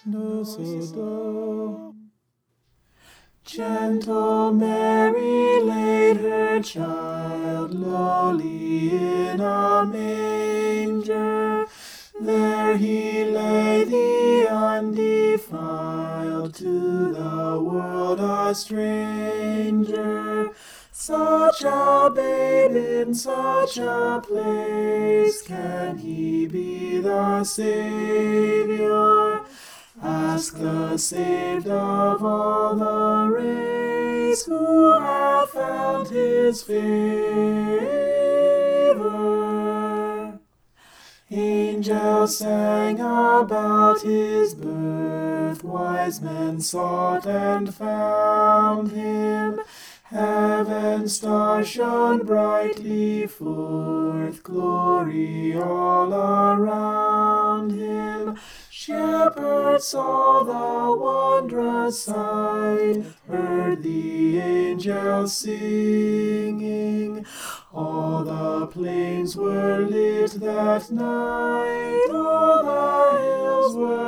do. Gentle Mary laid her child lowly in a manger. There he lay, the undefiled, to the world a stranger. Such a babe in such a place, can he be the Saviour? Ask the saved of all the race, who have found his favor. Angels sang about his birth, wise men sought and found him. Heaven's star shone brightly forth, glory all around him. Shepherds saw the wondrous sight, heard the angels singing. All the plains were lit that night, all the hills were